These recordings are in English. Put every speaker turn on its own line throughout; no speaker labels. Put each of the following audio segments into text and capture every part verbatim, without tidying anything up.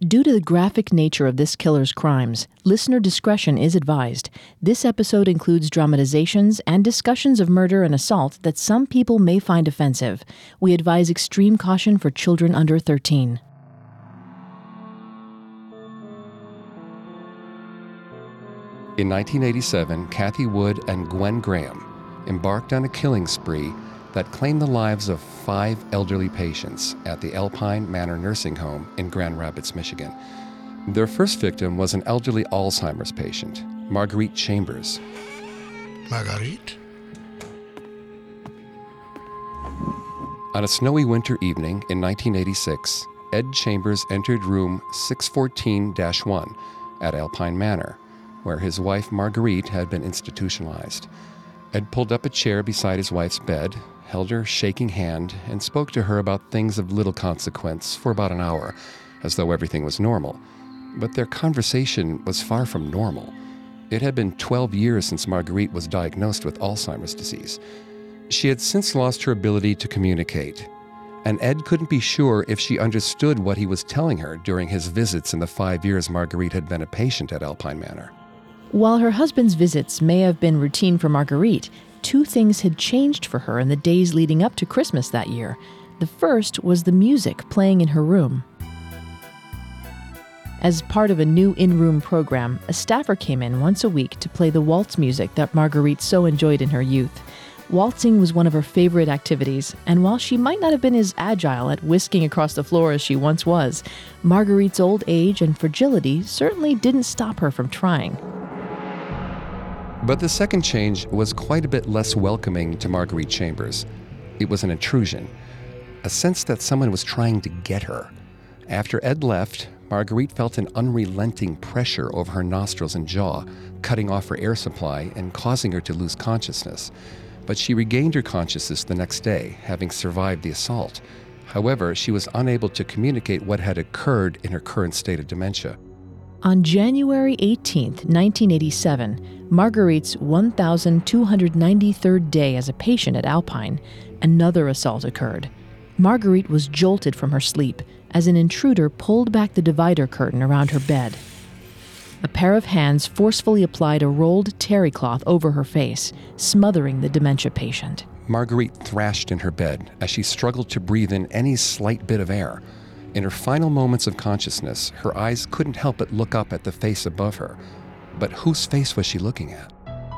Due to the graphic nature of this killer's crimes, listener discretion is advised. This episode includes dramatizations and discussions of murder and assault that some people may find offensive. We advise extreme caution for children under thirteen.
In nineteen eighty-seven, Kathy Wood and Gwen Graham embarked on a killing spree that claimed the lives of five elderly patients at the Alpine Manor Nursing Home in Grand Rapids, Michigan. Their first victim was an elderly Alzheimer's patient, Marguerite Chambers.
Marguerite?
On a snowy winter evening in nineteen eighty-six, Ed Chambers entered room six fourteen dash one at Alpine Manor, where his wife Marguerite had been institutionalized. Ed pulled up a chair beside his wife's bed, held her shaking hand, and spoke to her about things of little consequence for about an hour, as though everything was normal. But their conversation was far from normal. It had been twelve years since Marguerite was diagnosed with Alzheimer's disease. She had since lost her ability to communicate, and Ed couldn't be sure if she understood what he was telling her during his visits in the five years Marguerite had been a patient at Alpine Manor.
While her husband's visits may have been routine for Marguerite, two things had changed for her in the days leading up to Christmas that year. The first was the music playing in her room. As part of a new in-room program, a staffer came in once a week to play the waltz music that Marguerite so enjoyed in her youth. Waltzing was one of her favorite activities, and while she might not have been as agile at whisking across the floor as she once was, Marguerite's old age and fragility certainly didn't stop her from trying.
But the second change was quite a bit less welcoming to Marguerite Chambers. It was an intrusion, a sense that someone was trying to get her. After Ed left, Marguerite felt an unrelenting pressure over her nostrils and jaw, cutting off her air supply and causing her to lose consciousness. But she regained her consciousness the next day, having survived the assault. However, she was unable to communicate what had occurred in her current state of dementia.
On January eighteenth, nineteen eighty-seven, Marguerite's one thousand two hundred ninety-third day as a patient at Alpine, another assault occurred. Marguerite was jolted from her sleep as an intruder pulled back the divider curtain around her bed. A pair of hands forcefully applied a rolled terry cloth over her face, smothering the dementia patient.
Marguerite thrashed in her bed as she struggled to breathe in any slight bit of air. In her final moments of consciousness, her eyes couldn't help but look up at the face above her. But whose face was she looking at?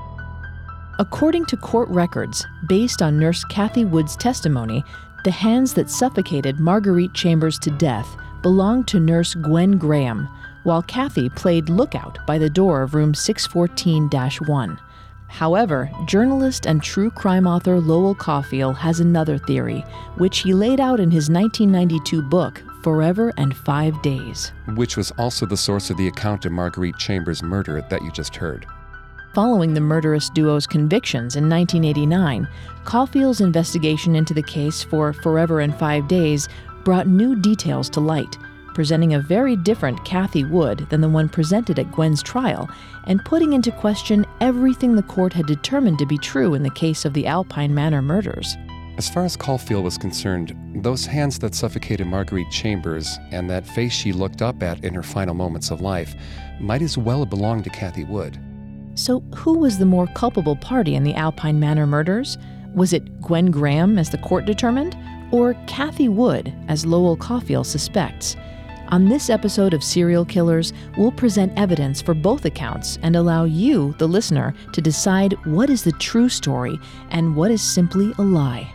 According to court records, based on Nurse Kathy Wood's testimony, the hands that suffocated Marguerite Chambers to death belonged to Nurse Gwen Graham, while Kathy played lookout by the door of room six fourteen dash one. However, journalist and true crime author Lowell Caulfield has another theory, which he laid out in his nineteen ninety-two book, Forever and Five Days.
Which was also the source of the account of Marguerite Chambers' murder that you just heard.
Following the murderous duo's convictions in nineteen eighty-nine, Caulfield's investigation into the case for Forever and Five Days brought new details to light, presenting a very different Kathy Wood than the one presented at Gwen's trial, and putting into question everything the court had determined to be true in the case of the Alpine Manor murders.
As far as Caulfield was concerned, those hands that suffocated Marguerite Chambers and that face she looked up at in her final moments of life might as well have belonged to Kathy Wood.
So who was the more culpable party in the Alpine Manor murders? Was it Gwen Graham, as the court determined, or Kathy Wood, as Lowell Caulfield suspects? On this episode of Serial Killers, we'll present evidence for both accounts and allow you, the listener, to decide what is the true story and what is simply a lie.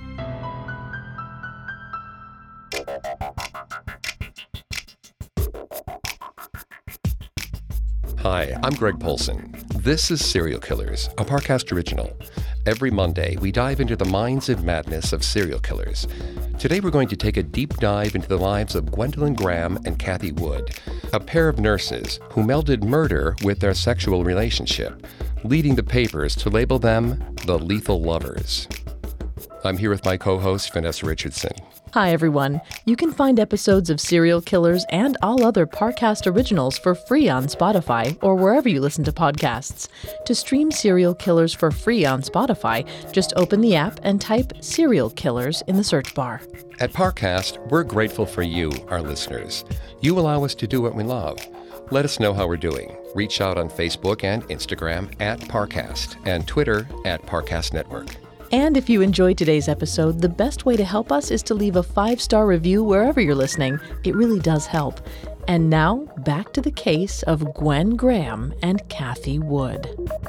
Hi, I'm Greg Polson. This is Serial Killers, a Parcast original. Every Monday, we dive into the minds and madness of serial killers. Today, we're going to take a deep dive into the lives of Gwendolyn Graham and Kathy Wood, a pair of nurses who melded murder with their sexual relationship, leading the papers to label them the lethal lovers. I'm here with my co-host, Vanessa Richardson.
Hi, everyone. You can find episodes of Serial Killers and all other Parcast originals for free on Spotify or wherever you listen to podcasts. To stream Serial Killers for free on Spotify, just open the app and type Serial Killers in the search bar.
At Parcast, we're grateful for you, our listeners. You allow us to do what we love. Let us know how we're doing. Reach out on Facebook and Instagram at Parcast and Twitter at Parcast Network.
And if you enjoyed today's episode, the best way to help us is to leave a five-star review wherever you're listening. It really does help. And now, back to the case of Gwen Graham and Cathy Wood.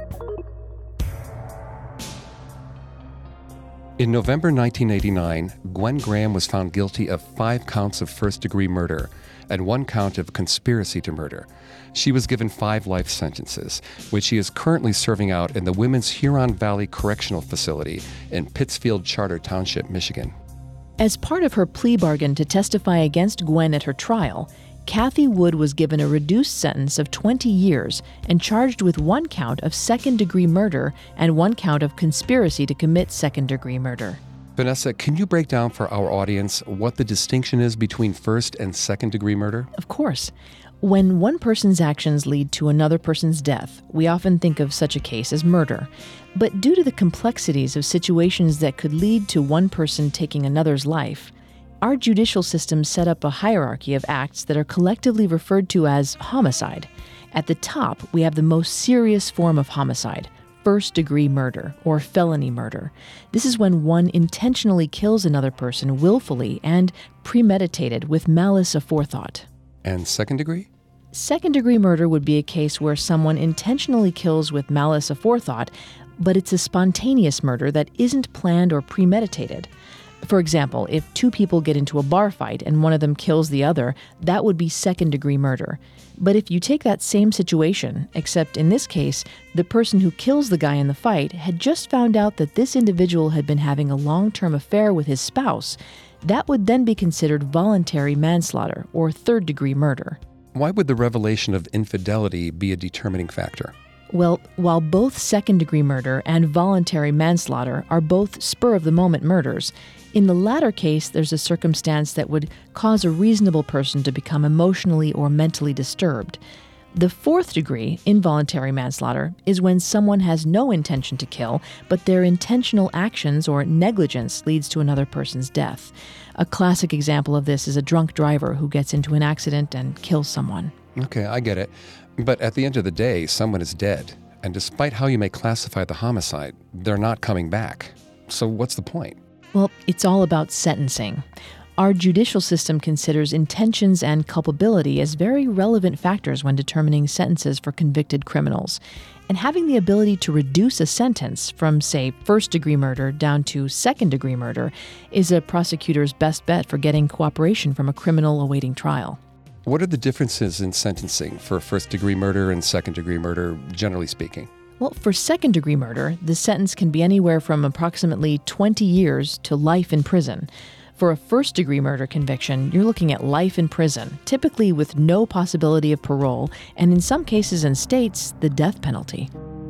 In November nineteen eighty-nine, Gwen Graham was found guilty of five counts of first-degree murder and one count of conspiracy to murder. She was given five life sentences, which she is currently serving out in the Women's Huron Valley Correctional Facility in Pittsfield Charter Township, Michigan.
As part of her plea bargain to testify against Gwen at her trial, Cathy Wood was given a reduced sentence of twenty years and charged with one count of second-degree murder and one count of conspiracy to commit second-degree murder.
Vanessa, can you break down for our audience what the distinction is between first and second-degree murder?
Of course. When one person's actions lead to another person's death, we often think of such a case as murder. But due to the complexities of situations that could lead to one person taking another's life, our judicial system set up a hierarchy of acts that are collectively referred to as homicide. At the top, we have the most serious form of homicide, first-degree murder or felony murder. This is when one intentionally kills another person willfully and premeditated with malice aforethought.
And second degree?
Second-degree murder would be a case where someone intentionally kills with malice aforethought, but it's a spontaneous murder that isn't planned or premeditated. For example, if two people get into a bar fight and one of them kills the other, that would be second-degree murder. But if you take that same situation, except in this case, the person who kills the guy in the fight had just found out that this individual had been having a long-term affair with his spouse, that would then be considered voluntary manslaughter or third-degree murder.
Why would the revelation of infidelity be a determining factor?
Well, while both second-degree murder and voluntary manslaughter are both spur-of-the-moment murders, in the latter case, there's a circumstance that would cause a reasonable person to become emotionally or mentally disturbed. The fourth degree, involuntary manslaughter, is when someone has no intention to kill, but their intentional actions or negligence leads to another person's death. A classic example of this is a drunk driver who gets into an accident and kills someone.
Okay, I get it. But at the end of the day, someone is dead. And despite how you may classify the homicide, they're not coming back. So what's the point?
Well, it's all about sentencing. Our judicial system considers intentions and culpability as very relevant factors when determining sentences for convicted criminals. And having the ability to reduce a sentence from, say, first-degree murder down to second-degree murder is a prosecutor's best bet for getting cooperation from a criminal awaiting trial.
What are the differences in sentencing for first-degree murder and second-degree murder, generally speaking?
Well, for second-degree murder, the sentence can be anywhere from approximately twenty years to life in prison. For a first-degree murder conviction, you're looking at life in prison, typically with no possibility of parole, and in some cases and states, the death penalty.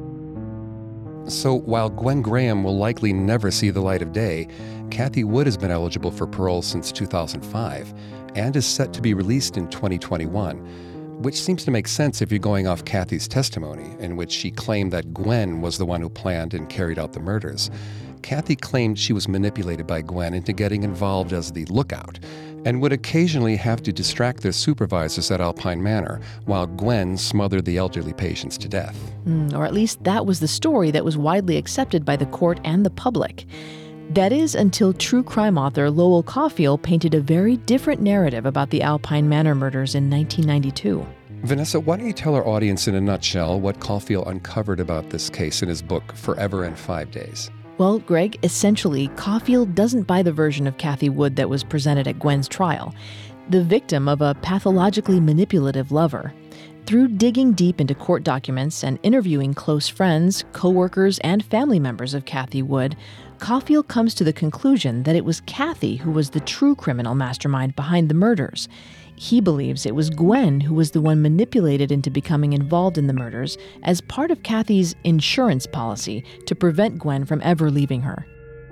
So while Gwen Graham will likely never see the light of day, Cathy Wood has been eligible for parole since two thousand five and is set to be released in twenty twenty-one, which seems to make sense if you're going off Cathy's testimony, in which she claimed that Gwen was the one who planned and carried out the murders. Cathy claimed she was manipulated by Gwen into getting involved as the lookout and would occasionally have to distract their supervisors at Alpine Manor while Gwen smothered the elderly patients to death.
Mm, or at least that was the story that was widely accepted by the court and the public. That is until true crime author Lowell Caulfield painted a very different narrative about the Alpine Manor murders in nineteen ninety-two.
Vanessa, why don't you tell our audience in a nutshell what Caulfield uncovered about this case in his book, Forever in Five Days?
Well, Greg, essentially, Caulfield doesn't buy the version of Cathy Wood that was presented at Gwen's trial, the victim of a pathologically manipulative lover. Through digging deep into court documents and interviewing close friends, co-workers, and family members of Cathy Wood, Caulfield comes to the conclusion that it was Cathy who was the true criminal mastermind behind the murders. He believes it was Gwen who was the one manipulated into becoming involved in the murders as part of Cathy's insurance policy to prevent Gwen from ever leaving her.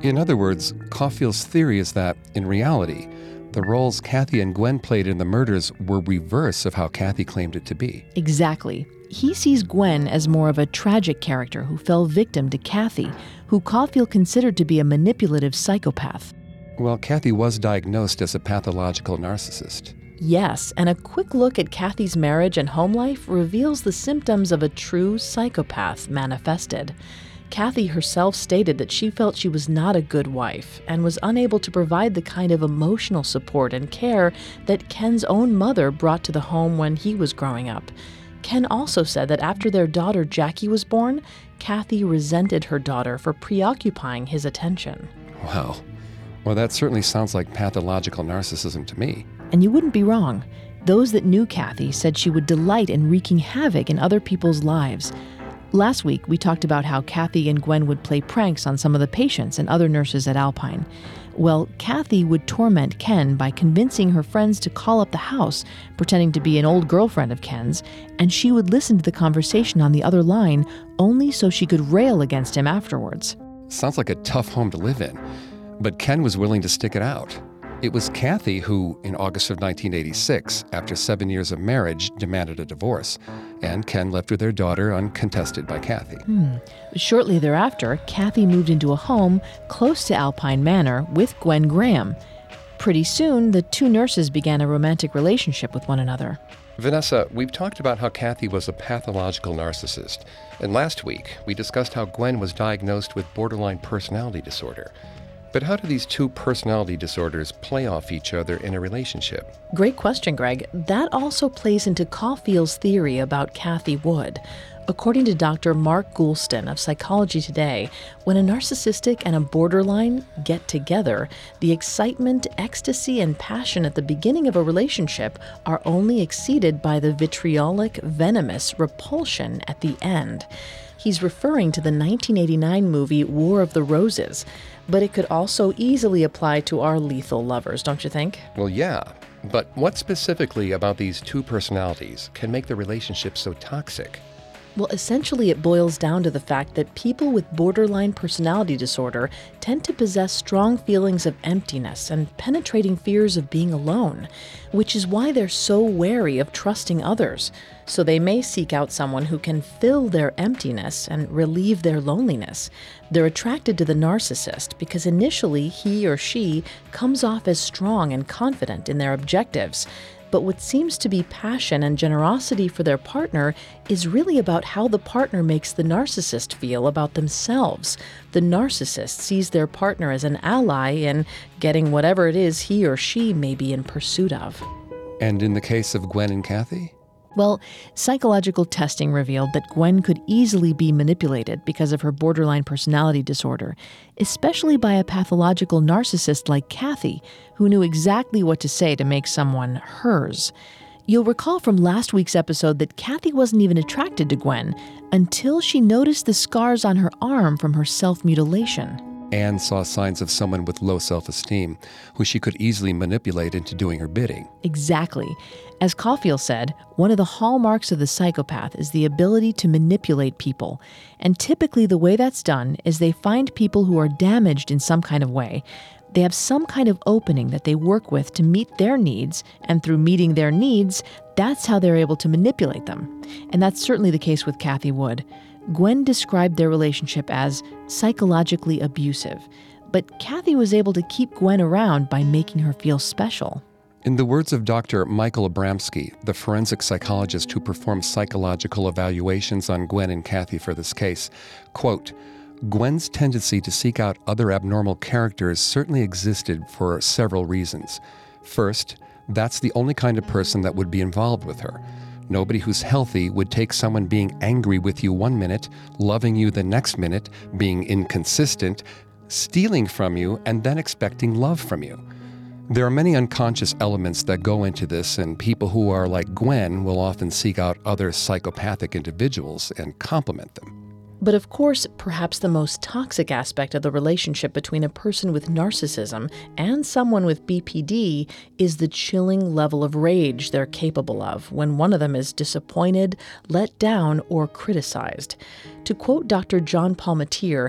In other words, Caulfield's theory is that, in reality, the roles Kathy and Gwen played in the murders were reverse of how Kathy claimed it to be.
Exactly. He sees Gwen as more of a tragic character who fell victim to Kathy, who Caulfield considered to be a manipulative psychopath.
Well, Kathy was diagnosed as a pathological narcissist.
Yes, and a quick look at Kathy's marriage and home life reveals the symptoms of a true psychopath manifested. Kathy herself stated that she felt she was not a good wife and was unable to provide the kind of emotional support and care that Ken's own mother brought to the home when he was growing up. Ken also said that after their daughter Jackie was born, Kathy resented her daughter for preoccupying his attention.
Wow. Well, that certainly sounds like pathological narcissism to me.
And you wouldn't be wrong. Those that knew Kathy said she would delight in wreaking havoc in other people's lives. Last week, we talked about how Kathy and Gwen would play pranks on some of the patients and other nurses at Alpine. Well, Kathy would torment Ken by convincing her friends to call up the house, pretending to be an old girlfriend of Ken's, and she would listen to the conversation on the other line only so she could rail against him afterwards.
Sounds like a tough home to live in, but Ken was willing to stick it out. It was Kathy who, in August of nineteen eighty-six, after seven years of marriage, demanded a divorce, and Ken left with their daughter uncontested by Kathy.
Hmm. Shortly thereafter, Kathy moved into a home close to Alpine Manor with Gwen Graham. Pretty soon, the two nurses began a romantic relationship with one another.
Vanessa, we've talked about how Kathy was a pathological narcissist, and last week we discussed how Gwen was diagnosed with borderline personality disorder. But how do these two personality disorders play off each other in a relationship?
Great question, Greg. That also plays into Caulfield's theory about Kathy Wood. According to Doctor Mark Goulston of Psychology Today, when a narcissistic and a borderline get together, the excitement, ecstasy, and passion at the beginning of a relationship are only exceeded by the vitriolic, venomous repulsion at the end. He's referring to the nineteen eighty-nine movie War of the Roses, but it could also easily apply to our lethal lovers, don't you think?
Well, yeah. But what specifically about these two personalities can make the relationship so toxic?
Well, essentially it boils down to the fact that people with borderline personality disorder tend to possess strong feelings of emptiness and penetrating fears of being alone, which is why they're so wary of trusting others. So they may seek out someone who can fill their emptiness and relieve their loneliness. They're attracted to the narcissist because initially he or she comes off as strong and confident in their objectives. But what seems to be passion and generosity for their partner is really about how the partner makes the narcissist feel about themselves. The narcissist sees their partner as an ally in getting whatever it is he or she may be in pursuit of.
And in the case of Gwen and Kathy?
Well, psychological testing revealed that Gwen could easily be manipulated because of her borderline personality disorder, especially by a pathological narcissist like Kathy, who knew exactly what to say to make someone hers. You'll recall from last week's episode that Kathy wasn't even attracted to Gwen until she noticed the scars on her arm from her self-mutilation.
Anne saw signs of someone with low self-esteem, who she could easily manipulate into doing her bidding.
Exactly. As Caulfield said, one of the hallmarks of the psychopath is the ability to manipulate people. And typically the way that's done is they find people who are damaged in some kind of way. They have some kind of opening that they work with to meet their needs, and through meeting their needs, that's how they're able to manipulate them. And that's certainly the case with Kathy Wood. Gwen described their relationship as psychologically abusive, but Kathy was able to keep Gwen around by making her feel special.
In the words of Doctor Michael Abramsky, the forensic psychologist who performed psychological evaluations on Gwen and Kathy for this case, quote, Gwen's tendency to seek out other abnormal characters certainly existed for several reasons. First, that's the only kind of person that would be involved with her. Nobody who's healthy would take someone being angry with you one minute, loving you the next minute, being inconsistent, stealing from you, and then expecting love from you. There are many unconscious elements that go into this, and people who are like Gwen will often seek out other psychopathic individuals and complement them.
But of course, perhaps the most toxic aspect of the relationship between a person with narcissism and someone with B P D is the chilling level of rage they're capable of when one of them is disappointed, let down, or criticized. To quote Doctor John Palmatier,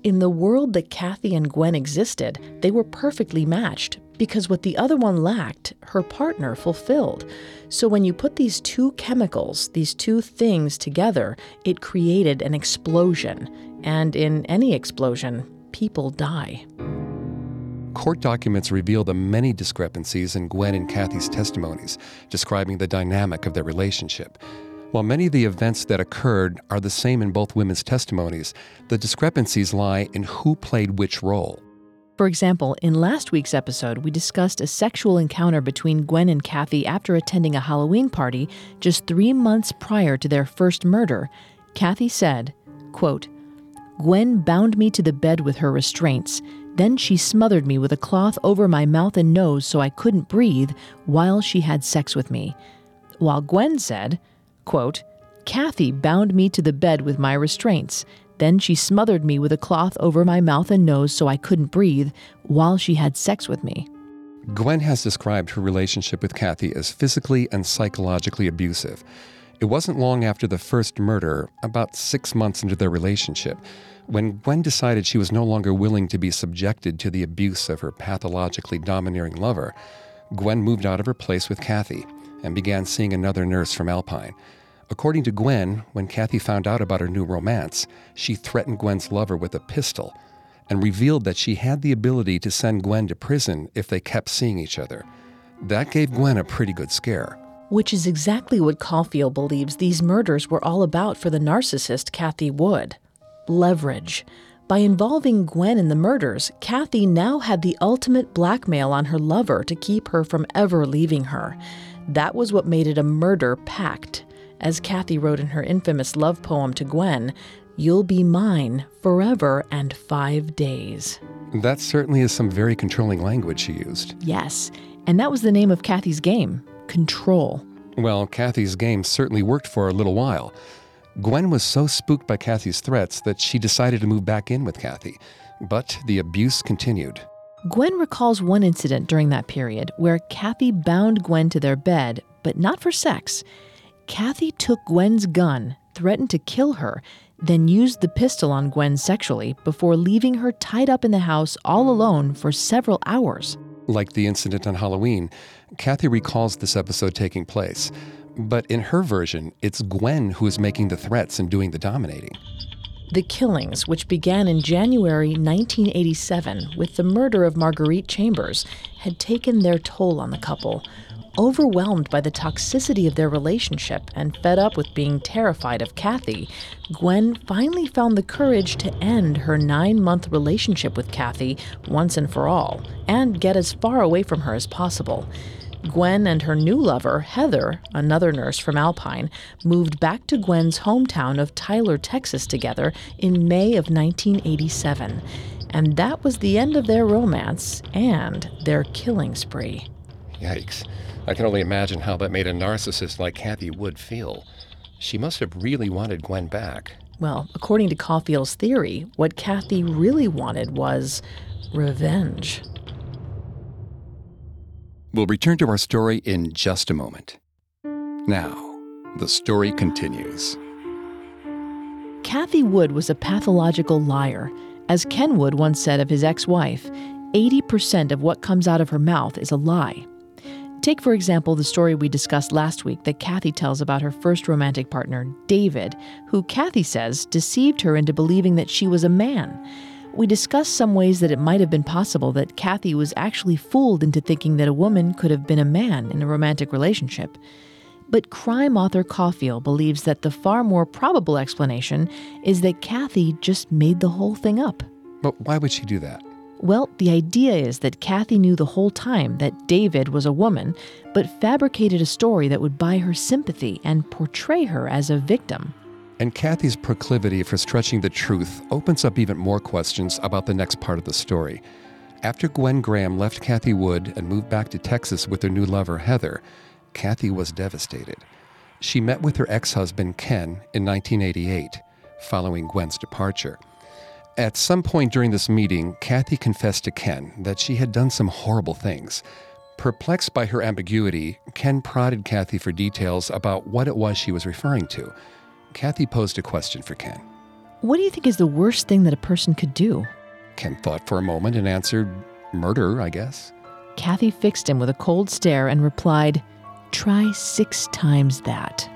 in the world that Kathy and Gwen existed, they were perfectly matched because what the other one lacked, her partner fulfilled. So when you put these two chemicals, these two things together, it created an explosion. And in any explosion, people die.
Court documents reveal the many discrepancies in Gwen and Kathy's testimonies, describing the dynamic of their relationship. While many of the events that occurred are the same in both women's testimonies, the discrepancies lie in who played which role.
For example, in last week's episode, we discussed a sexual encounter between Gwen and Kathy after attending a Halloween party just three months prior to their first murder. Kathy said, quote, "Gwen bound me to the bed with her restraints. Then she smothered me with a cloth over my mouth and nose so I couldn't breathe while she had sex with me." While Gwen said, quote, "Kathy bound me to the bed with my restraints. Then she smothered me with a cloth over my mouth and nose so I couldn't breathe while she had sex with me."
Gwen has described her relationship with Kathy as physically and psychologically abusive. It wasn't long after the first murder, about six months into their relationship, when Gwen decided she was no longer willing to be subjected to the abuse of her pathologically domineering lover. Gwen moved out of her place with Kathy and began seeing another nurse from Alpine. According to Gwen, when Kathy found out about her new romance, she threatened Gwen's lover with a pistol and revealed that she had the ability to send Gwen to prison if they kept seeing each other. That gave Gwen a pretty good scare.
Which is exactly what Caulfield believes these murders were all about for the narcissist Kathy Wood. Leverage. By involving Gwen in the murders, Kathy now had the ultimate blackmail on her lover to keep her from ever leaving her. That was what made it a murder pact. As Kathy wrote in her infamous love poem to Gwen, "You'll be mine forever and five days."
That certainly is some very controlling language she used.
Yes, and that was the name of Kathy's game, control.
Well, Kathy's game certainly worked for a little while. Gwen was so spooked by Kathy's threats that she decided to move back in with Kathy, but the abuse continued.
Gwen recalls one incident during that period where Kathy bound Gwen to their bed, but not for sex. Kathy took Gwen's gun, threatened to kill her, then used the pistol on Gwen sexually before leaving her tied up in the house all alone for several hours.
Like the incident on Halloween, Kathy recalls this episode taking place. But in her version, it's Gwen who is making the threats and doing the dominating.
The killings, which began in January nineteen eighty-seven with the murder of Marguerite Chambers, had taken their toll on the couple. Overwhelmed by the toxicity of their relationship and fed up with being terrified of Kathy, Gwen finally found the courage to end her nine-month relationship with Kathy once and for all, and get as far away from her as possible. Gwen and her new lover, Heather, another nurse from Alpine, moved back to Gwen's hometown of Tyler, Texas together in May of nineteen eighty-seven. And that was the end of their romance and their killing spree.
Yikes. I can only imagine how that made a narcissist like Kathy Wood feel. She must have really wanted Gwen back.
Well, according to Caulfield's theory, what Kathy really wanted was revenge.
We'll return to our story in just a moment. Now, the story continues.
Kathy Wood was a pathological liar. As Ken Wood once said of his ex-wife, eighty percent of what comes out of her mouth is a lie. Take, for example, the story we discussed last week that Kathy tells about her first romantic partner, David, who Kathy says deceived her into believing that she was a man. We discussed some ways that it might have been possible that Kathy was actually fooled into thinking that a woman could have been a man in a romantic relationship. But crime author Caulfield believes that the far more probable explanation is that Kathy just made the whole thing up.
But why would she do that?
Well, the idea is that Kathy knew the whole time that David was a woman, but fabricated a story that would buy her sympathy and portray her as a victim.
And Kathy's proclivity for stretching the truth opens up even more questions about the next part of the story. After Gwen Graham left Kathy Wood and moved back to Texas with her new lover, Heather, Kathy was devastated. She met with her ex-husband, Ken, in nineteen eighty-eight, following Gwen's departure. At some point during this meeting, Kathy confessed to Ken that she had done some horrible things. Perplexed by her ambiguity, Ken prodded Kathy for details about what it was she was referring to. Kathy posed a question for Ken.
What do you think is the worst thing that a person could do?
Ken thought for a moment and answered, murder, I guess.
Kathy fixed him with a cold stare and replied, "Try six times that."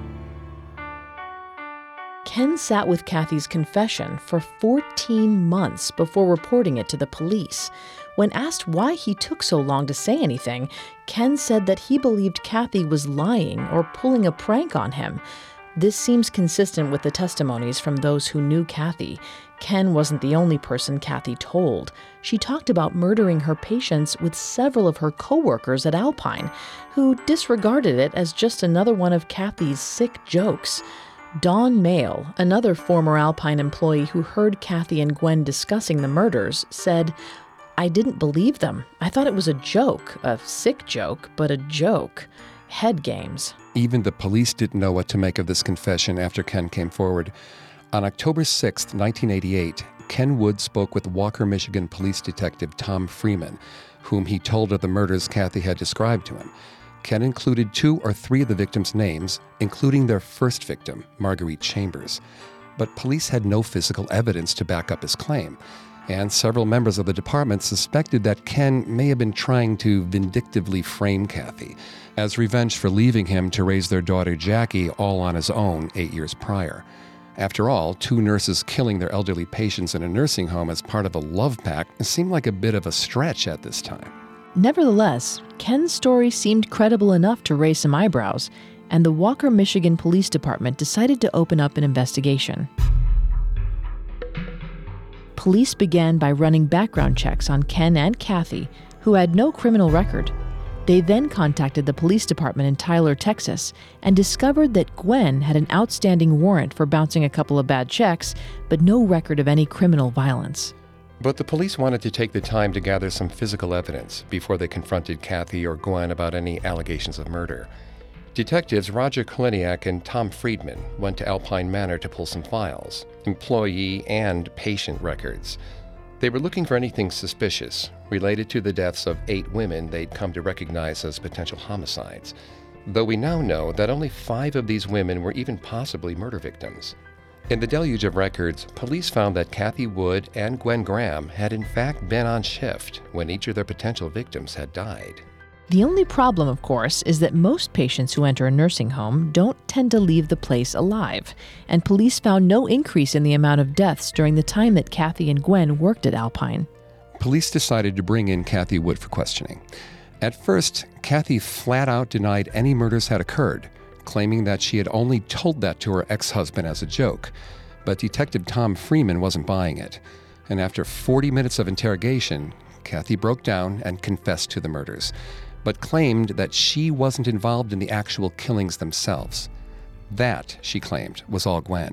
Ken sat with Kathy's confession for fourteen months before reporting it to the police. When asked why he took so long to say anything, Ken said that he believed Kathy was lying or pulling a prank on him. This seems consistent with the testimonies from those who knew Kathy. Ken wasn't the only person Kathy told. She talked about murdering her patients with several of her coworkers at Alpine, who disregarded it as just another one of Kathy's sick jokes. Dawn Mail, another former Alpine employee who heard Kathy and Gwen discussing the murders, said, "I didn't believe them. I thought it was a joke, a sick joke, but a joke. Head games."
Even the police didn't know what to make of this confession after Ken came forward. On October sixth, nineteen eighty-eight, Ken Wood spoke with Walker, Michigan police detective Tom Freeman, whom he told of the murders Kathy had described to him. Ken included two or three of the victims' names, including their first victim, Marguerite Chambers. But police had no physical evidence to back up his claim, and several members of the department suspected that Ken may have been trying to vindictively frame Kathy as revenge for leaving him to raise their daughter Jackie all on his own eight years prior. After all, two nurses killing their elderly patients in a nursing home as part of a love pact seemed like a bit of a stretch at this time.
Nevertheless, Ken's story seemed credible enough to raise some eyebrows, and the Walker, Michigan Police Department decided to open up an investigation. Police began by running background checks on Ken and Kathy, who had no criminal record. They then contacted the police department in Tyler, Texas, and discovered that Gwen had an outstanding warrant for bouncing a couple of bad checks, but no record of any criminal violence.
But the police wanted to take the time to gather some physical evidence before they confronted Kathy or Gwen about any allegations of murder. Detectives Roger Kaliniak and Tom Friedman went to Alpine Manor to pull some files, employee and patient records. They were looking for anything suspicious related to the deaths of eight women they'd come to recognize as potential homicides, though we now know that only five of these women were even possibly murder victims. In the deluge of records, police found that Kathy Wood and Gwen Graham had in fact been on shift when each of their potential victims had died.
The only problem, of course, is that most patients who enter a nursing home don't tend to leave the place alive, and police found no increase in the amount of deaths during the time that Kathy and Gwen worked at Alpine.
Police decided to bring in Kathy Wood for questioning. At first, Kathy flat out denied any murders had occurred, claiming that she had only told that to her ex-husband as a joke. But Detective Tom Freeman wasn't buying it, and after forty minutes of interrogation, Kathy broke down and confessed to the murders, but claimed that she wasn't involved in the actual killings themselves. That, she claimed, was all Gwen.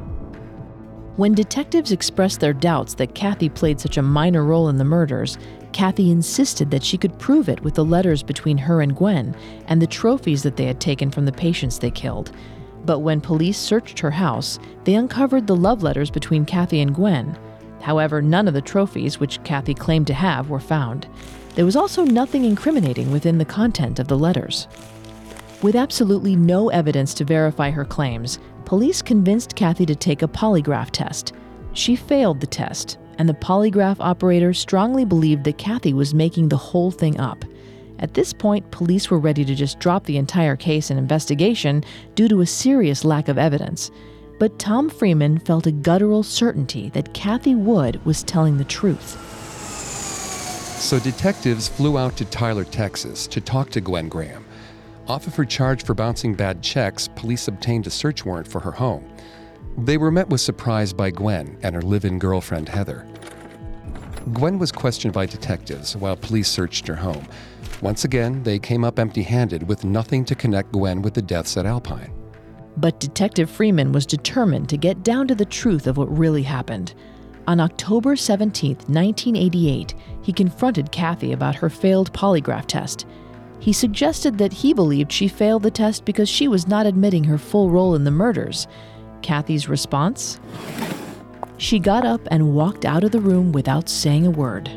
When detectives expressed their doubts that Kathy played such a minor role in the murders, Kathy insisted that she could prove it with the letters between her and Gwen and the trophies that they had taken from the patients they killed. But when police searched her house, they uncovered the love letters between Kathy and Gwen. However, none of the trophies, which Kathy claimed to have, were found. There was also nothing incriminating within the content of the letters. With absolutely no evidence to verify her claims, police convinced Kathy to take a polygraph test. She failed the test, and the polygraph operator strongly believed that Kathy was making the whole thing up. At this point, police were ready to just drop the entire case and investigation due to a serious lack of evidence. But Tom Freeman felt a guttural certainty that Kathy Wood was telling the truth.
So detectives flew out to Tyler, Texas to talk to Gwen Graham. Off of her charge for bouncing bad checks, police obtained a search warrant for her home. They were met with surprise by Gwen and her live-in girlfriend, Heather. Gwen was questioned by detectives while police searched her home. Once again, they came up empty-handed with nothing to connect Gwen with the deaths at Alpine.
But Detective Freeman was determined to get down to the truth of what really happened. On October seventeenth, nineteen eighty-eight, he confronted Kathy about her failed polygraph test. He suggested that he believed she failed the test because she was not admitting her full role in the murders. Kathy's response? She got up and walked out of the room without saying a word.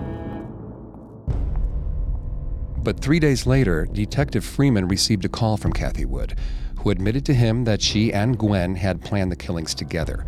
But three days later, Detective Freeman received a call from Kathy Wood, who admitted to him that she and Gwen had planned the killings together.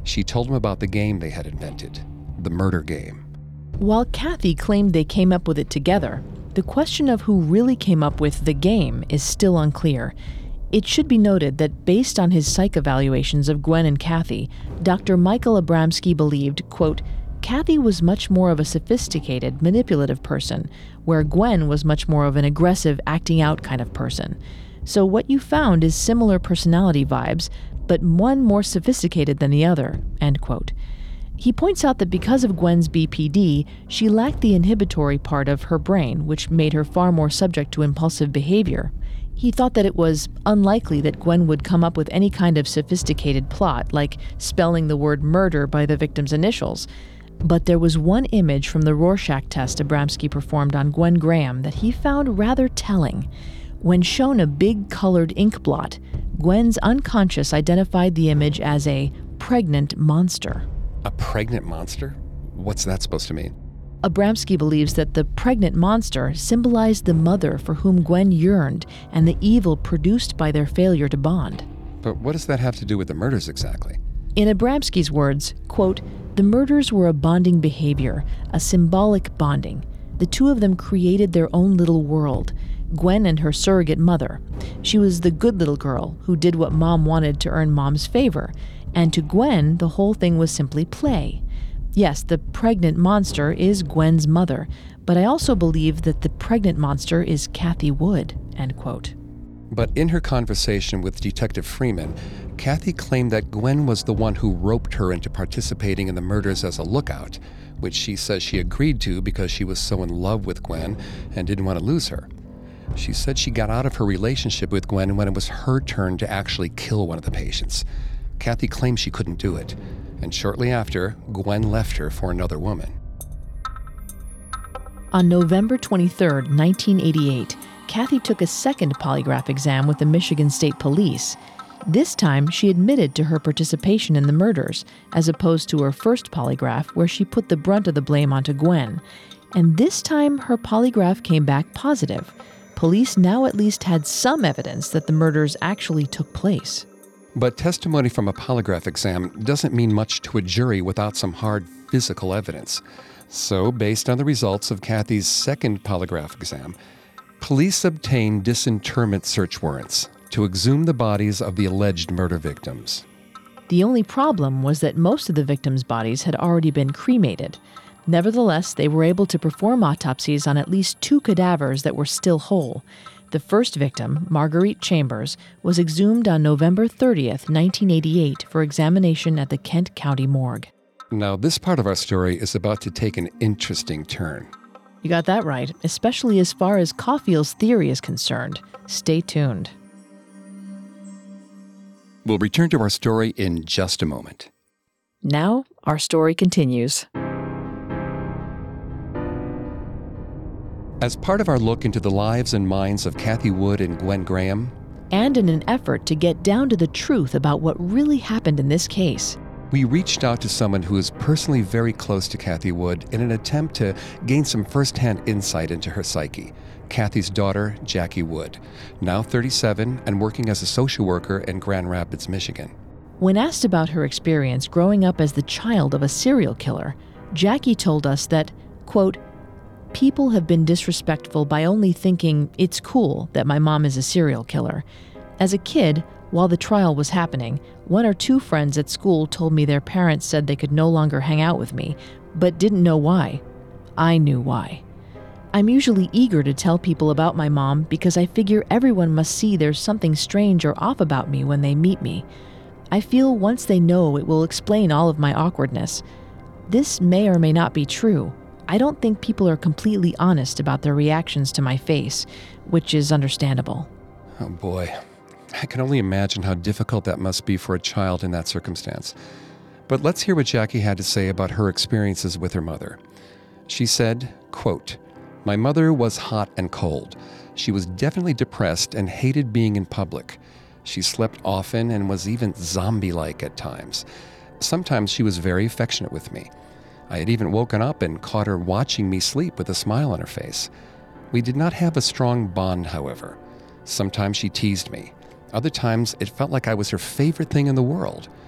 She told him about the game they had invented, the murder game.
While Kathy claimed they came up with it together, the question of who really came up with the game is still unclear. It should be noted that based on his psych evaluations of Gwen and Kathy, Doctor Michael Abramsky believed, quote, Kathy was much more of a sophisticated, manipulative person, where Gwen was much more of an aggressive, acting out kind of person. So what you found is similar personality vibes, but one more sophisticated than the other, end quote. He points out that because of Gwen's B P D, she lacked the inhibitory part of her brain, which made her far more subject to impulsive behavior. He thought that it was unlikely that Gwen would come up with any kind of sophisticated plot, like spelling the word murder by the victim's initials. But there was one image from the Rorschach test Abramsky performed on Gwen Graham that he found rather telling. When shown a big colored ink blot, Gwen's unconscious identified the image as a pregnant monster.
A pregnant monster? What's that supposed to mean?
Abramsky believes that the pregnant monster symbolized the mother for whom Gwen yearned and the evil produced by their failure to bond.
But what does that have to do with the murders exactly?
In Abramsky's words, quote, the murders were a bonding behavior, a symbolic bonding. The two of them created their own little world, Gwen and her surrogate mother. She was the good little girl who did what Mom wanted to earn Mom's favor, and to Gwen, the whole thing was simply play. Yes, the pregnant monster is Gwen's mother, but I also believe that the pregnant monster is Kathy Wood, end quote.
But in her conversation with Detective Freeman, Kathy claimed that Gwen was the one who roped her into participating in the murders as a lookout, which she says she agreed to because she was so in love with Gwen and didn't want to lose her. She said she got out of her relationship with Gwen when it was her turn to actually kill one of the patients. Kathy claimed she couldn't do it, and shortly after, Gwen left her for another woman.
On November twenty-third, nineteen eighty-eight, Kathy took a second polygraph exam with the Michigan State Police. This time, she admitted to her participation in the murders, as opposed to her first polygraph, where she put the brunt of the blame onto Gwen. And this time, her polygraph came back positive. Police now at least had some evidence that the murders actually took place.
But testimony from a polygraph exam doesn't mean much to a jury without some hard physical evidence. So, based on the results of Kathy's second polygraph exam, police obtained disinterment search warrants to exhume the bodies of the alleged murder victims.
The only problem was that most of the victims' bodies had already been cremated. Nevertheless, they were able to perform autopsies on at least two cadavers that were still whole. The first victim, Marguerite Chambers, was exhumed on November thirtieth, nineteen eighty-eight, for examination at the Kent County Morgue.
Now, this part of our story is about to take an interesting turn.
You got that right, especially as far as Cauffiel's theory is concerned. Stay tuned.
We'll return to our story in just a moment.
Now, our story continues.
As part of our look into the lives and minds of Kathy Wood and Gwen Graham,
And in an effort to get down to the truth about what really happened in this case,
we reached out to someone who is personally very close to Kathy Wood in an attempt to gain some firsthand insight into her psyche. Kathy's daughter, Jackie Wood, now thirty-seven and working as a social worker in Grand Rapids, Michigan.
when asked about her experience growing up as the child of a serial killer, Jackie told us that, quote, people have been disrespectful by only thinking it's cool that my mom is a serial killer. As a kid, while the trial was happening, one or two friends at school told me their parents said they could no longer hang out with me, but didn't know why. I knew why. I'm usually eager to tell people about my mom because I figure everyone must see there's something strange or off about me when they meet me. I feel once they know it will explain all of my awkwardness. This may or may not be true. I don't think people are completely honest about their reactions to my face, which is understandable.
Oh boy, I can only imagine how difficult that must be for a child in that circumstance. But let's hear what Jackie had to say about her experiences with her mother. She said, quote, my mother was hot and cold. She was definitely depressed and hated being in public. She slept often and was even zombie-like at times. Sometimes she was very affectionate with me. I had even woken up and caught her watching me sleep with a smile on her face. We did not have a strong bond, however. Sometimes she teased me. Other times it felt like I was her favorite thing in the world.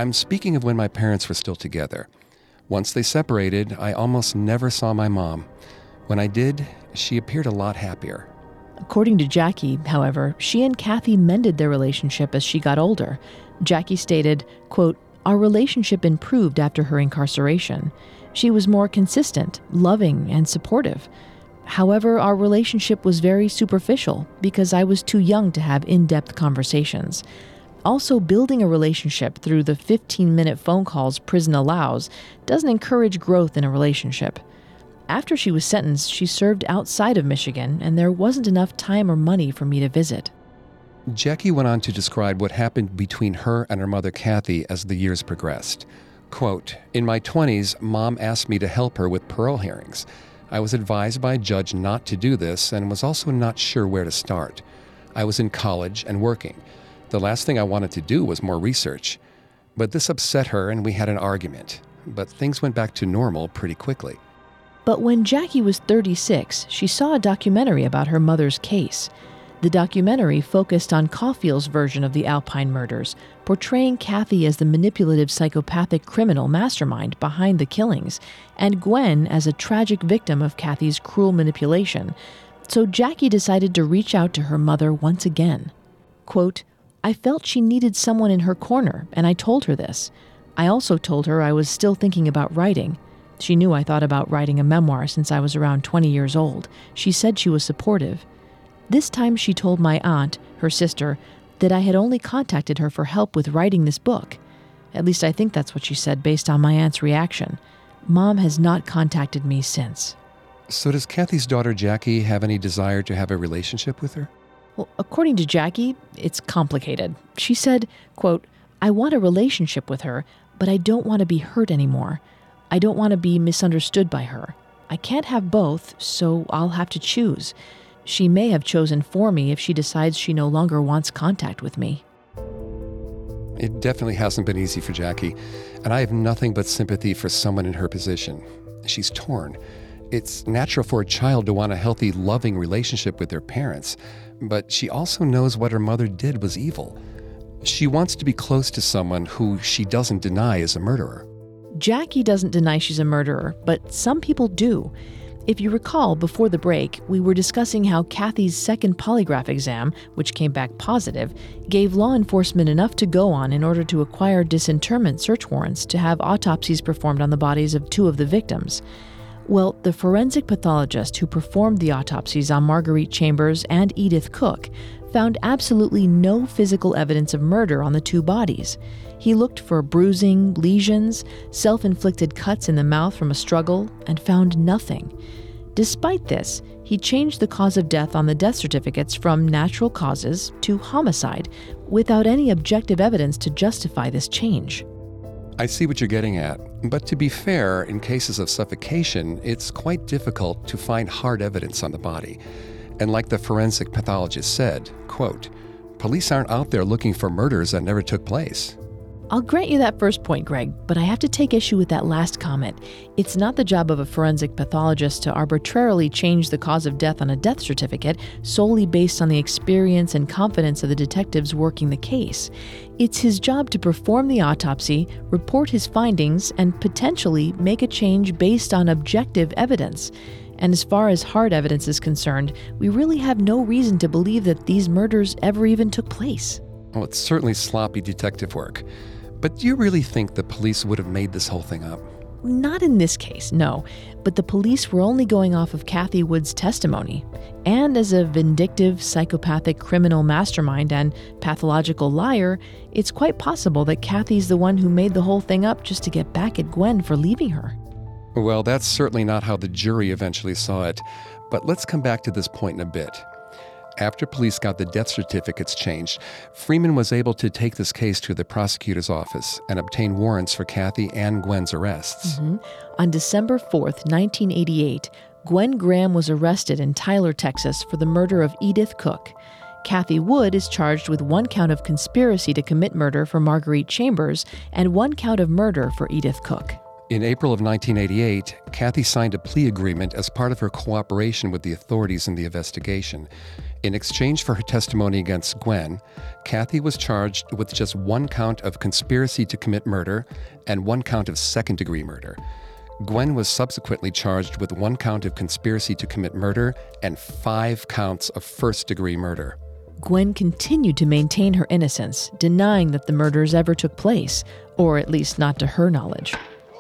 I'm speaking of when my parents were still together. Once they separated, I almost never saw my mom. When I did, she appeared a lot happier.
According to Jackie, however, she and Kathy mended their relationship as she got older. Jackie stated, quote, "Our relationship improved after her incarceration. She was more consistent, loving, and supportive. However, our relationship was very superficial because I was too young to have in-depth conversations. Also, building a relationship through the fifteen-minute phone calls prison allows doesn't encourage growth in a relationship. After she was sentenced, she served outside of Michigan, and there wasn't enough time or money for me to visit."
Jackie went on to describe what happened between her and her mother Kathy as the years progressed. Quote, "In my twenties, Mom asked me to help her with parole hearings. I was advised by a judge not to do this and was also not sure where to start. I was in college and working. The last thing I wanted to do was more research. But this upset her and we had an argument. But things went back to normal pretty quickly."
But when Jackie was thirty-six, she saw a documentary about her mother's case. The documentary focused on Caulfield's version of the Alpine murders, portraying Kathy as the manipulative psychopathic criminal mastermind behind the killings, and Gwen as a tragic victim of Kathy's cruel manipulation. So Jackie decided to reach out to her mother once again. Quote, "I felt she needed someone in her corner, and I told her this. I also told her I was still thinking about writing. She knew I thought about writing a memoir since I was around twenty years old. She said she was supportive. This time she told my aunt, her sister, that I had only contacted her for help with writing this book. At least I think that's what she said based on my aunt's reaction. Mom has not contacted me since."
So does Kathy's daughter Jackie have any desire to have a relationship with her?
Well, according to Jackie, it's complicated. She said, quote, "I want a relationship with her, but I don't want to be hurt anymore. I don't want to be misunderstood by her. I can't have both, so I'll have to choose. She may have chosen for me if she decides she no longer wants contact with me."
It definitely hasn't been easy for Jackie, and I have nothing but sympathy for someone in her position. She's torn. It's natural for a child to want a healthy, loving relationship with their parents, but she also knows what her mother did was evil. She wants to be close to someone who she doesn't deny is a murderer.
Jackie doesn't deny she's a murderer, but some people do. If you recall, before the break, we were discussing how Kathy's second polygraph exam, which came back positive, gave law enforcement enough to go on in order to acquire disinterment search warrants to have autopsies performed on the bodies of two of the victims. Well, the forensic pathologist who performed the autopsies on Marguerite Chambers and Edith Cook found absolutely no physical evidence of murder on the two bodies. He looked for bruising, lesions, self-inflicted cuts in the mouth from a struggle, and found nothing. Despite this, he changed the cause of death on the death certificates from natural causes to homicide, without any objective evidence to justify this change.
I see what you're getting at, but to be fair, in cases of suffocation, it's quite difficult to find hard evidence on the body. And like the forensic pathologist said, quote, "Police aren't out there looking for murders that never took place."
I'll grant you that first point, Greg, but I have to take issue with that last comment. It's not the job of a forensic pathologist to arbitrarily change the cause of death on a death certificate solely based on the experience and confidence of the detectives working the case. It's his job to perform the autopsy, report his findings, and potentially make a change based on objective evidence. And as far as hard evidence is concerned, we really have no reason to believe that these murders ever even took place.
Well, it's certainly sloppy detective work. But do you really think the police would have made this whole thing up?
Not in this case, no. But the police were only going off of Kathy Wood's testimony. And as a vindictive, psychopathic criminal mastermind and pathological liar, it's quite possible that Kathy's the one who made the whole thing up just to get back at Gwen for leaving her.
Well, that's certainly not how the jury eventually saw it. But let's come back to this point in a bit. After police got the death certificates changed, Freeman was able to take this case to the prosecutor's office and obtain warrants for Kathy and Gwen's arrests.
Mm-hmm. On December fourth, nineteen eighty-eight, Gwen Graham was arrested in Tyler, Texas for the murder of Edith Cook. Kathy Wood is charged with one count of conspiracy to commit murder for Marguerite Chambers and one count of murder for Edith Cook.
In April of nineteen eighty-eight, Kathy signed a plea agreement as part of her cooperation with the authorities in the investigation. In exchange for her testimony against Gwen, Kathy was charged with just one count of conspiracy to commit murder and one count of second-degree murder. Gwen was subsequently charged with one count of conspiracy to commit murder and five counts of first-degree murder.
Gwen continued to maintain her innocence, denying that the murders ever took place, or at least not to her knowledge.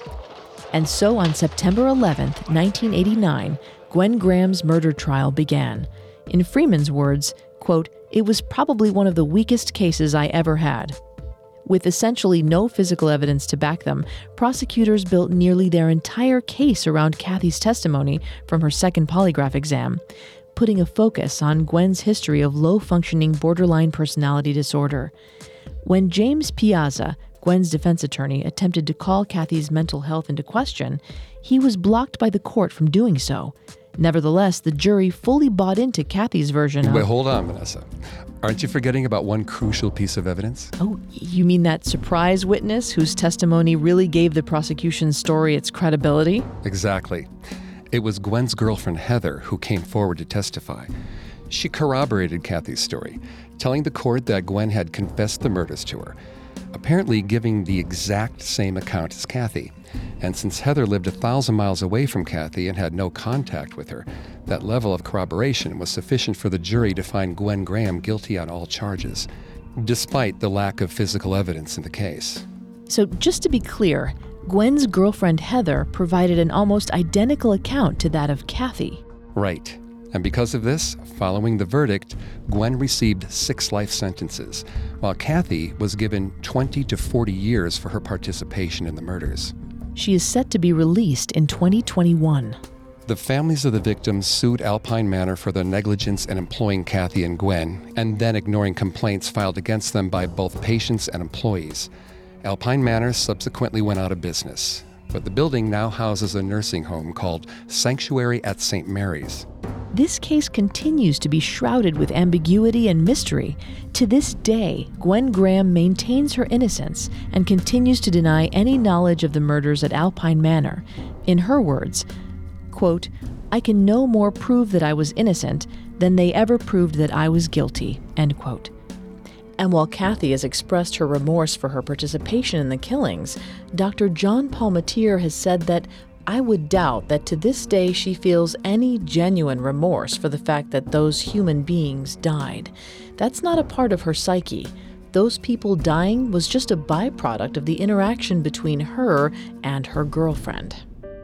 And so on September eleventh, nineteen eighty-nine, Gwen Graham's murder trial began. In Freeman's words, quote, "It was probably one of the weakest cases I ever had." With essentially no physical evidence to back them, prosecutors built nearly their entire case around Kathy's testimony from her second polygraph exam, putting a focus on Gwen's history of low-functioning borderline personality disorder. When James Piazza, Gwen's defense attorney, attempted to call Kathy's mental health into question, he was blocked by the court from doing so. Nevertheless, the jury fully bought into Kathy's version of...
Wait, hold on, Vanessa. Aren't you forgetting about one crucial piece of evidence?
Oh, you mean that surprise witness whose testimony really gave the prosecution's story its credibility?
Exactly. It was Gwen's girlfriend, Heather, who came forward to testify. She corroborated Kathy's story, telling the court that Gwen had confessed the murders to her, apparently giving the exact same account as Kathy. And since Heather lived a thousand miles away from Kathy and had no contact with her, that level of corroboration was sufficient for the jury to find Gwen Graham guilty on all charges, despite the lack of physical evidence in the case.
So just to be clear, Gwen's girlfriend Heather provided an almost identical account to that of Kathy.
Right. And because of this, following the verdict, Gwen received six life sentences, while Kathy was given twenty to forty years for her participation in the murders.
She is set to be released in twenty twenty-one.
The families of the victims sued Alpine Manor for their negligence in employing Kathy and Gwen, and then ignoring complaints filed against them by both patients and employees. Alpine Manor subsequently went out of business, but the building now houses a nursing home called Sanctuary at Saint Mary's.
This case continues to be shrouded with ambiguity and mystery. To this day, Gwen Graham maintains her innocence and continues to deny any knowledge of the murders at Alpine Manor. In her words, quote, "I can no more prove that I was innocent than they ever proved that I was guilty," end quote. And while Kathy has expressed her remorse for her participation in the killings, Doctor John Palmatier has said that I would doubt that to this day she feels any genuine remorse for the fact that those human beings died. That's not a part of her psyche. Those people dying was just a byproduct of the interaction between her and her girlfriend.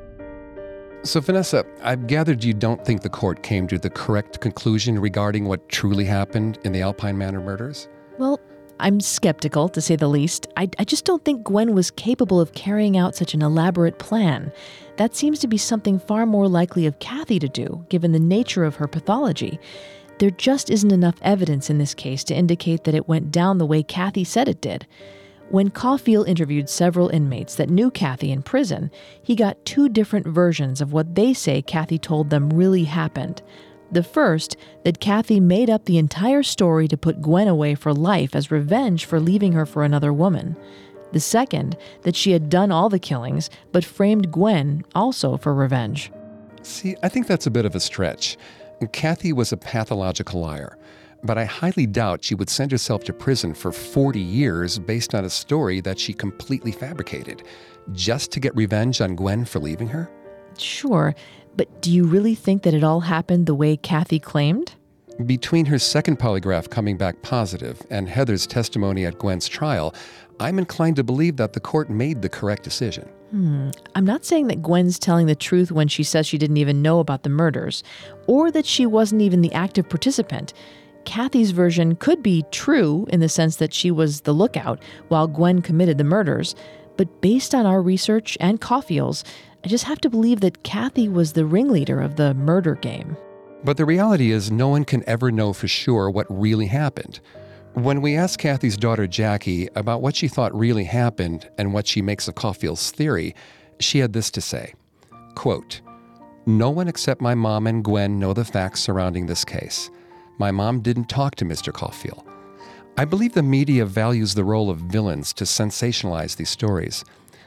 So, Vanessa, I've gathered you don't think the court came to the correct conclusion regarding what truly happened in the Alpine Manor murders?
Well, I'm skeptical, to say the least. I, I just don't think Gwen was capable of carrying out such an elaborate plan. That seems to be something far more likely of Kathy to do, given the nature of her pathology. There just isn't enough evidence in this case to indicate that it went down the way Kathy said it did. When Caulfield interviewed several inmates that knew Kathy in prison, he got two different versions of what they say Kathy told them really happened. The first, that Kathy made up the entire story to put Gwen away for life as revenge for leaving her for another woman. The second, that she had done all the killings, but framed Gwen also for revenge.
See, I think that's a bit of a stretch. Kathy was a pathological liar, but I highly doubt she would send herself to prison for forty years based on a story that she completely fabricated, just to get revenge on Gwen for leaving her?
Sure, but do you really think that it all happened the way Kathy claimed?
Between her second polygraph coming back positive and Heather's testimony at Gwen's trial, I'm inclined to believe that the court made the correct decision.
Hmm. I'm not saying that Gwen's telling the truth when she says she didn't even know about the murders, or that she wasn't even the active participant. Kathy's version could be true in the sense that she was the lookout while Gwen committed the murders, but based on our research and Caulfield's, I just have to believe that Kathy was the ringleader of the murder game.
But the reality is no one can ever know for sure what really happened. When we asked Kathy's daughter Jackie about what she thought really happened and what she makes of Caulfield's theory, she had this to say, quote, "No one except my mom and Gwen know the facts surrounding this case. My mom didn't talk to Mister Caulfield. I believe the media values the role of villains to sensationalize these stories.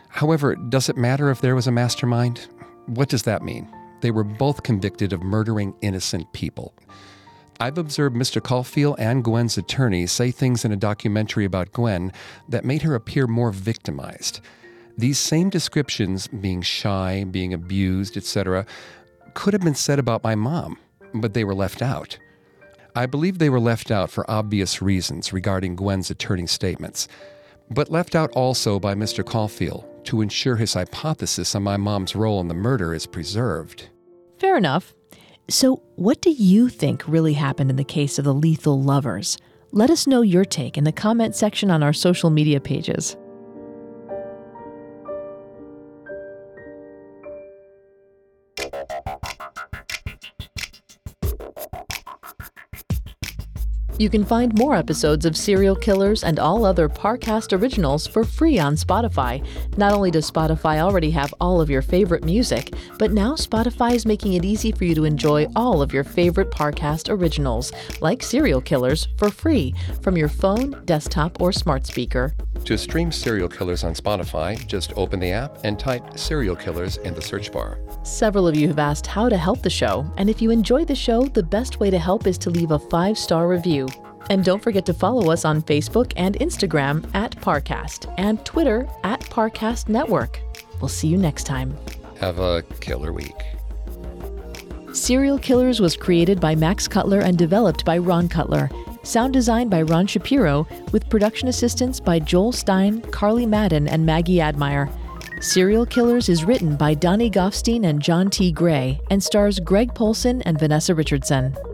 However, does it matter if there was a mastermind? What does that mean? They were both convicted of murdering innocent people. I've observed Mister Caulfield and Gwen's attorney say things in a documentary about Gwen that made her appear more victimized. These same descriptions, being shy, being abused, et cetera, could have been said about my mom, but they were left out. I believe they were left out for obvious reasons regarding Gwen's attorney's statements, but left out also by Mister Caulfield to ensure his hypothesis on my mom's role in the murder is preserved.
Fair enough. So, what do you think really happened in the case of the lethal lovers? Let us know your take in the comment section on our social media pages. You can find more episodes of Serial Killers and all other Parcast originals for free on Spotify. Not only does Spotify already have all of your favorite music, but now Spotify is making it easy for you to enjoy all of your favorite Parcast originals, like Serial Killers, for free from your phone, desktop, or smart speaker.
To stream Serial Killers on Spotify, just open the app and type Serial Killers in the search bar.
Several of you have asked how to help the show, and if you enjoy the show, the best way to help is to leave a five-star review. And don't forget to follow us on Facebook and Instagram at Parcast and Twitter at Parcast Network. We'll see you next time.
Have a killer week.
Serial Killers was created by Max Cutler and developed by Ron Cutler. Sound design by Ron Shapiro, with production assistance by Joel Stein, Carly Madden, and Maggie Admire. Serial Killers is written by Donnie Goffstein and John T. Gray and stars Greg Polson and Vanessa Richardson.